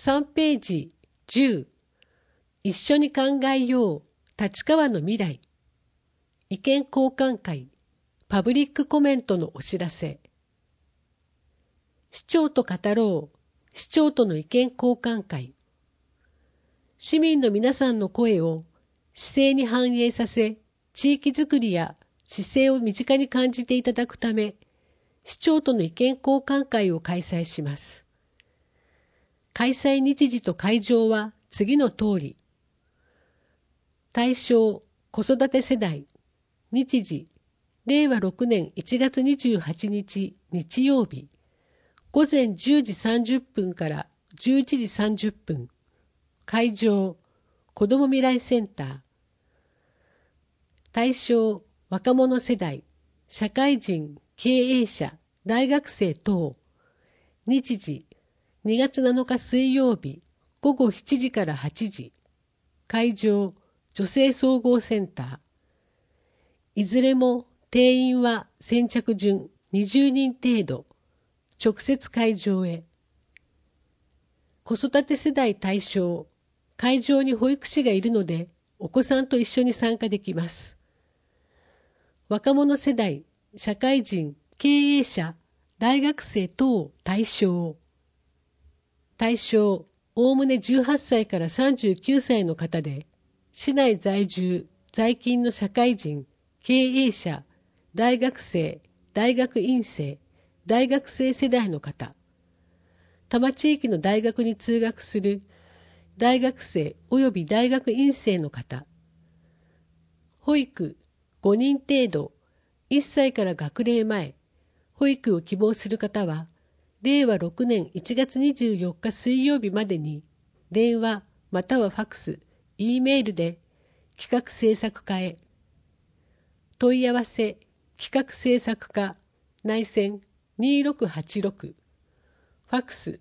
3ページ10、一緒に考えよう、立川の未来。意見交換会、パブリックコメントのお知らせ。市長と語ろう、市長との意見交換会。市民の皆さんの声を市政に反映させ、地域づくりや市政を身近に感じていただくため、市長との意見交換会を開催します。開催日時と会場は次の通り。対象、子育て世代。日時、令和6年1月28日日曜日。午前10時30分から11時30分。会場、子ども未来センター。対象、若者世代、社会人、経営者、大学生等。日時、2月7日水曜日、午後7時から8時。会場、女性総合センター。いずれも定員は先着順20人程度。直接会場へ。子育て世代対象。会場に保育士がいるので、お子さんと一緒に参加できます。若者世代、社会人、経営者、大学生等対象。対象、おおむね18歳から39歳の方で、市内在住、在勤の社会人、経営者、大学生、大学院生、大学生世代の方。多摩地域の大学に通学する大学生及び大学院生の方。保育5人程度、1歳から学齢前、保育を希望する方は、令和6年1月24日水曜日までに、電話またはファクス、Eメールで企画制作課へ。問い合わせ、企画制作課、内線2686。ファクス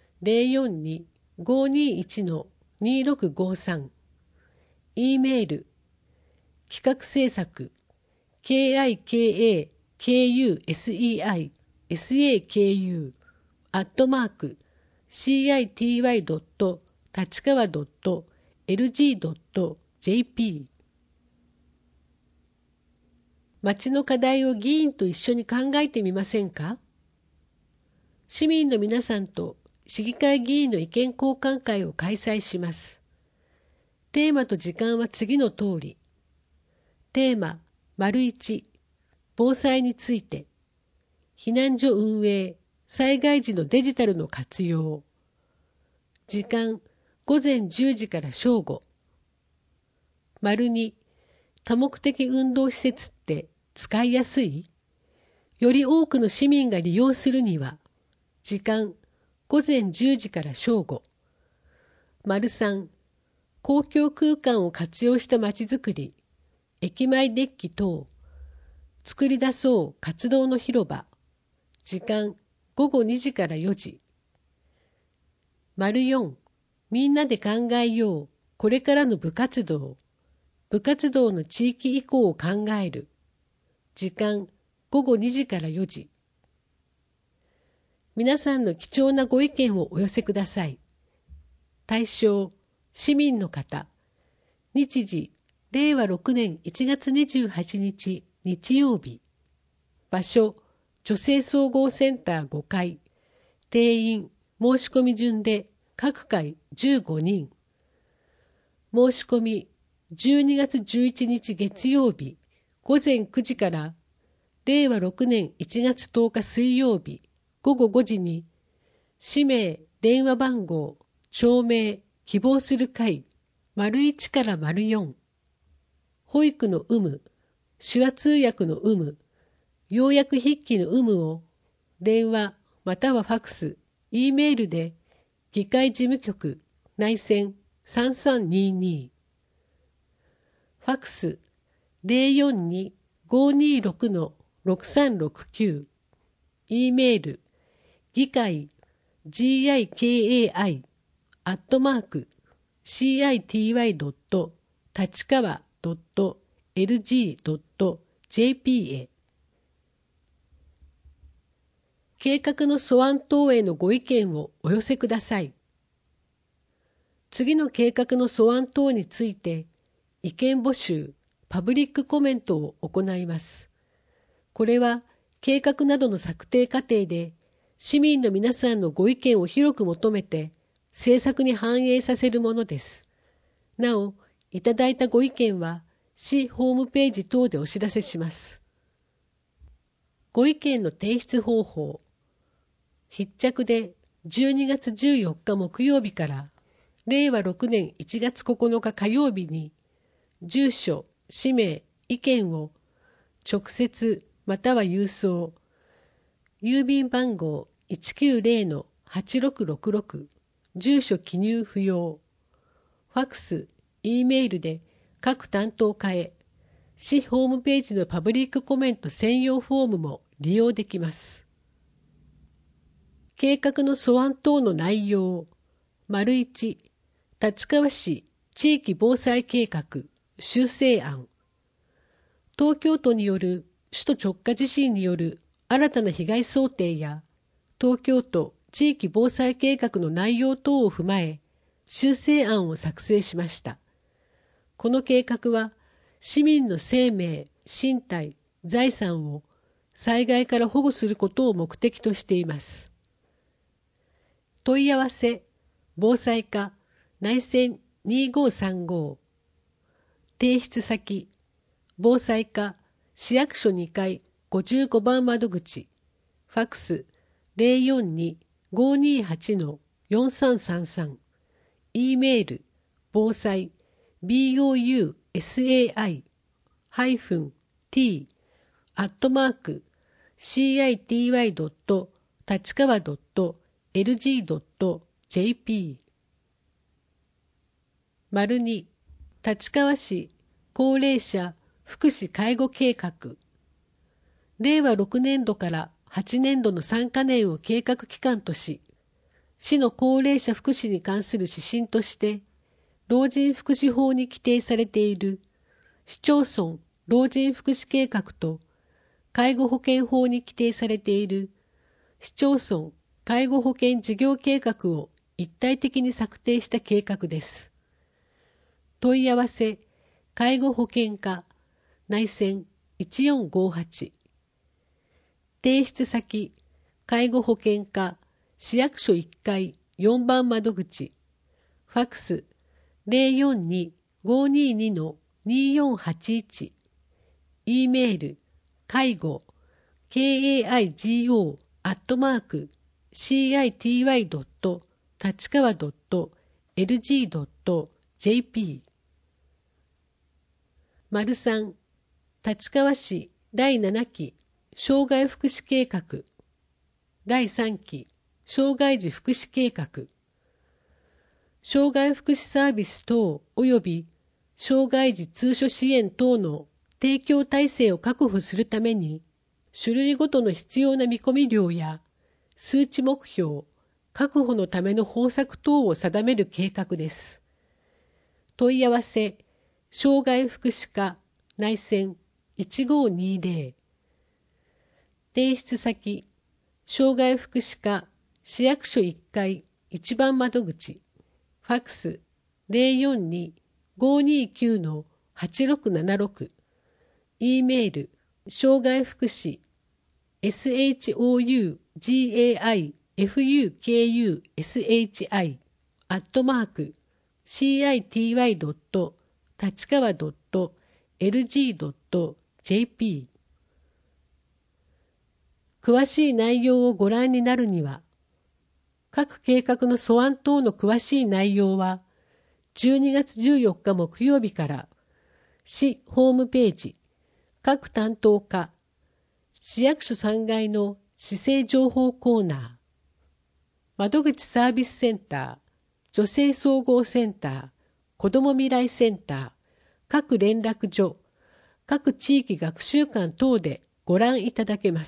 042-521-2653。Eメール、企画制作、KIKAKUSEI、SAKU、@city.立川.lg.jp。町の課題を議員と一緒に考えてみませんか？市民の皆さんと市議会議員の意見交換会を開催します。テーマと時間は次の通り。テーマ、1、防災について。避難所運営、災害時のデジタルの活用。時間、午前10時から正午。2、多目的運動施設って使いやすい？より多くの市民が利用するには、時間、午前10時から正午。3、公共空間を活用したまちづくり、駅前デッキ等、作り出そう活動の広場。時間、午後2時から4時。4、みんなで考えよう、これからの部活動。部活動の地域移行を考える。時間、午後2時から4時。皆さんの貴重なご意見をお寄せください。対象、市民の方。日時、令和6年1月28日日曜日。場所、女性総合センター5階。定員、申し込み順で各回15人。申し込み、12月11日月曜日午前9時から令和6年1月10日水曜日午後5時に氏名、電話番号、町名、希望する会、1から4。保育の有無、手話通訳の有無、要約筆記の有無を電話またはファクス、Eメールで議会事務局内線3322。ファクス 042-526-6369。Eメール、議会 gikai@city.立川.lg.jp へ。計画の素案等へのご意見をお寄せください。 次の計画の素案等について意見募集、パブリックコメントを行います。これは計画などの策定過程で市民の皆さんのご意見を広く求めて政策に反映させるものです。なお、いただいたご意見は市ホームページ等でお知らせします。ご意見の提出方法。必着で12月14日木曜日から令和6年1月9日火曜日に住所、氏名、意見を直接または郵送、郵便番号 190-8666 住所記入不要、ファクス、E メールで各担当課へ、市ホームページのパブリックコメント専用フォームも利用できます。計画の素案等の内容。1、立川市地域防災計画修正案。東京都による首都直下地震による新たな被害想定や東京都地域防災計画の内容等を踏まえ修正案を作成しました。この計画は市民の生命、身体、財産を災害から保護することを目的としています。問い合わせ、防災課、内線2535。提出先、防災課、市役所2階55番窓口、ファクス 042-528-4333。E メール、防災、bousai-t-city.tachikawa.lg.jp。2、立川市高齢者福祉介護計画。令和6年度から8年度の3カ年を計画期間とし、市の高齢者福祉に関する指針として、老人福祉法に規定されている市町村老人福祉計画と介護保険法に規定されている市町村介護保険事業計画を一体的に策定した計画です。問い合わせ、介護保険課、内線1458。提出先、介護保険課、市役所1階4番窓口、ファクス 042-522-2481。E メール、介護、kaigo@city.tachikawa.lg.jp。3、立川市第7期障害福祉計画、第3期障害児福祉計画、障害福祉サービス等及び障害児通所支援等の提供体制を確保するために、種類ごとの必要な見込み量や数値目標、確保のための方策等を定める計画です。問い合わせ、障害福祉課、内線1520。提出先、障害福祉課、市役所1階1番窓口、ファクス 042-529-8676。E メール、障害福祉、shougaikushi@city.tachikawa.lg.jp。詳しい内容をご覧になるには、各計画の素案等の詳しい内容は、12月14日木曜日から市ホームページ、各担当課、市役所3階の市政情報コーナー、窓口サービスセンター、女性総合センター、子ども未来センター、各連絡所、各地域学習館等でご覧いただけます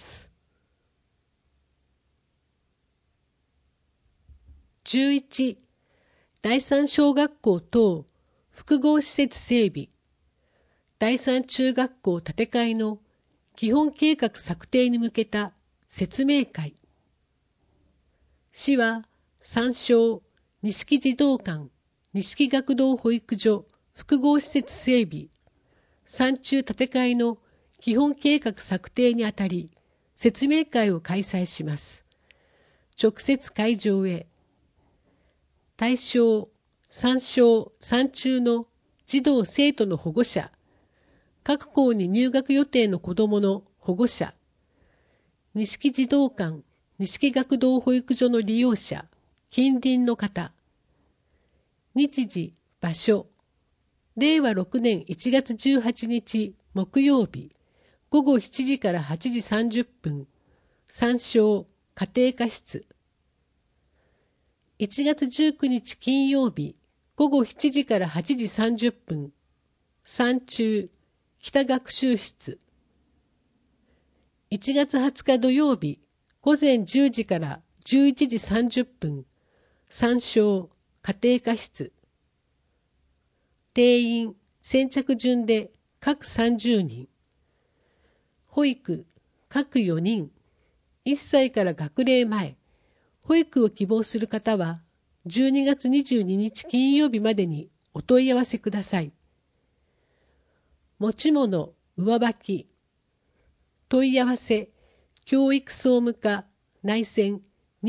。11、第三小学校等複合施設整備、第三中学校建て替えの基本計画策定に向けた説明会。市は三小、錦児童館、 西木学童保育所複合施設整備、山中建て替えの基本計画策定にあたり、説明会を開催します。直接会場へ。対象、参照、参中の児童生徒の保護者、各校に入学予定の子どもの保護者、西木児童館、西木学童保育所の利用者、近隣の方。日時、場所、令和6年1月18日木曜日、午後7時から8時30分、参照、家庭科室。1月19日金曜日、午後7時から8時30分、参中、北学習室。1月20日土曜日、午前10時から11時30分、参照、家庭科室。定員、先着順で各30人。保育、各4人。1歳から学齢前。保育を希望する方は、12月22日金曜日までにお問い合わせください。持ち物、上履き。問い合わせ、教育総務課、内線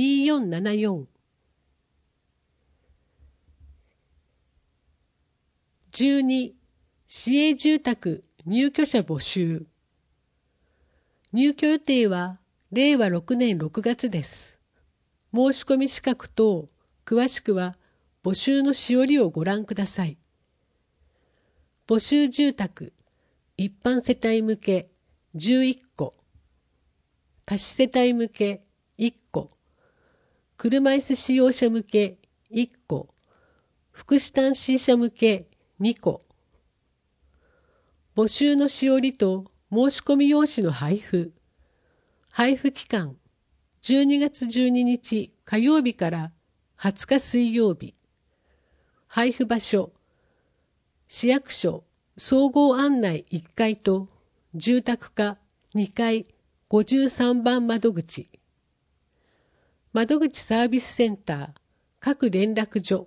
2474。12、市営住宅入居者募集。入居予定は令和6年6月です。申し込み資格等、詳しくは募集のしおりをご覧ください。募集住宅、一般世帯向け11戸、多子世帯向け1戸、車椅子使用者向け1戸、福祉単身者向け2戸。募集のしおりと申し込み用紙の配布。配布期間、12月12日火曜日から20日水曜日。配布場所、市役所総合案内1階と住宅課2階53番窓口。窓口サービスセンター各連絡所。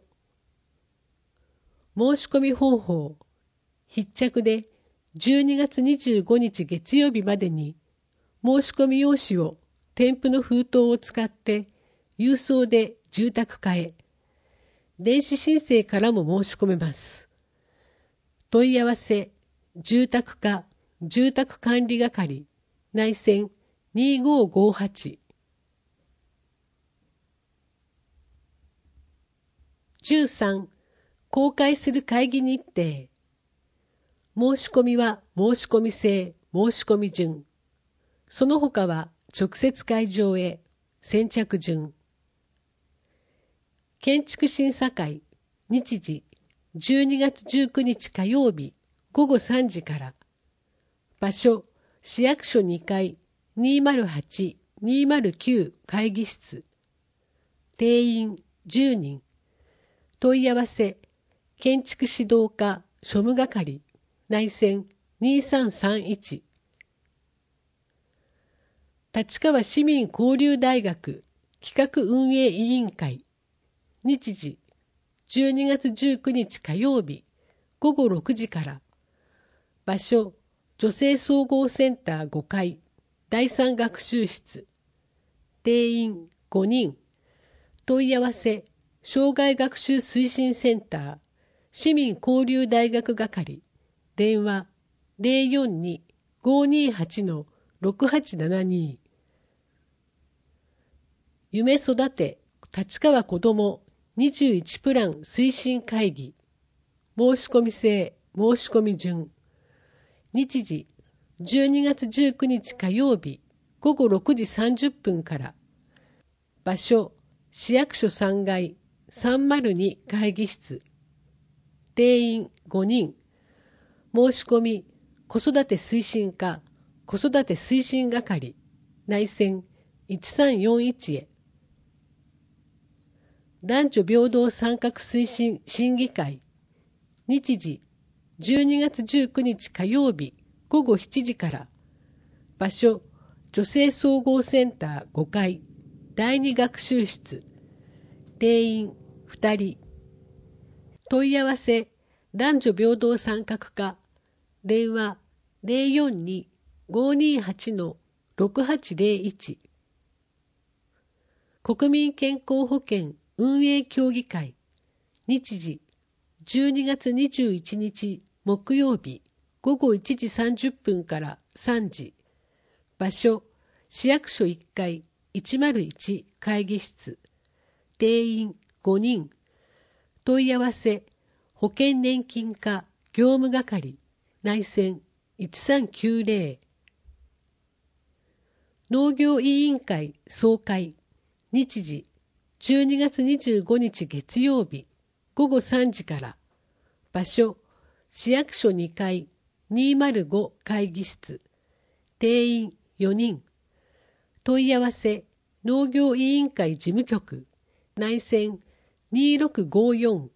申し込み方法、必着で12月25日月曜日までに申し込み用紙を添付の封筒を使って郵送で住宅課へ。電子申請からも申し込めます。問い合わせ、住宅課、住宅管理係、内線2558。13、公開する会議日程。申し込みは申し込み制、申し込み順。その他は直接会場へ、先着順。建築審査会、日時、12月19日火曜日、午後3時から。場所、市役所2階、208、209会議室。定員10人。問い合わせ、建築指導課、庶務係、内線2331。立川市民交流大学企画運営委員会。日時、12月19日火曜日、午後6時から。場所、女性総合センター5階、第3学習室。定員5人。問い合わせ、障害学習推進センター、市民交流大学係。電話、042-528-6872。夢育て立川こども21プラン推進会議。申し込み制、申し込み順。日時、12月19日火曜日、午後6時30分から。場所、市役所3階、302会議室。定員5人。申し込み、子育て推進課、子育て推進係、内線1341へ。男女平等参画推進審議会。日時、12月19日火曜日、午後7時から。場所、女性総合センター5階、第2学習室。定員2人。 問い合わせ男女平等参画課電話042-528-6801国民健康保険運営協議会日時12月21日木曜日午後1時30分から3時場所市役所1階101会議室定員5人問い合わせ保険年金課業務係内線1390農業委員会総会日時12月25日月曜日午後3時から場所市役所2階205会議室定員4人問い合わせ農業委員会事務局内線2654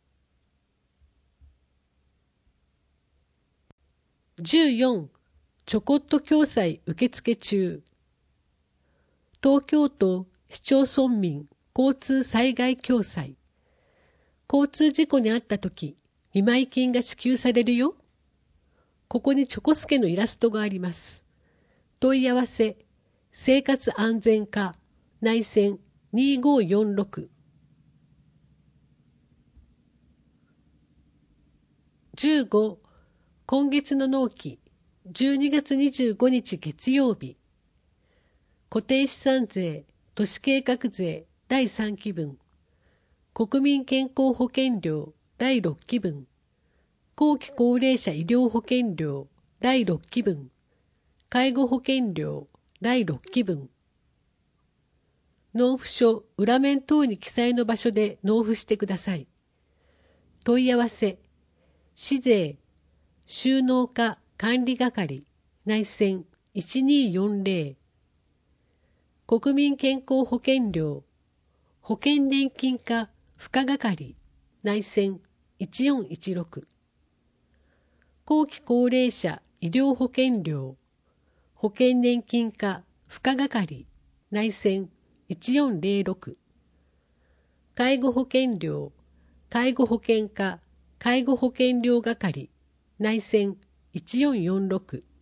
14ちょこっと共済受付中東京都市町村民交通災害共済交通事故に遭ったとき見舞金が支給されるよ。ここにチョコスケのイラストがあります。問い合わせ生活安全課内線2546 15今月の納期12月25日月曜日固定資産税都市計画税第3期分国民健康保険料第6期分後期高齢者医療保険料第6期分介護保険料第6期分納付書裏面等に記載の場所で納付してください。問い合わせ市税収納課管理係内線1240国民健康保険料保険年金課付加係内線1416後期高齢者医療保険料保険年金課付加係内線1406介護保険料介護保険課介護保険料係内線1446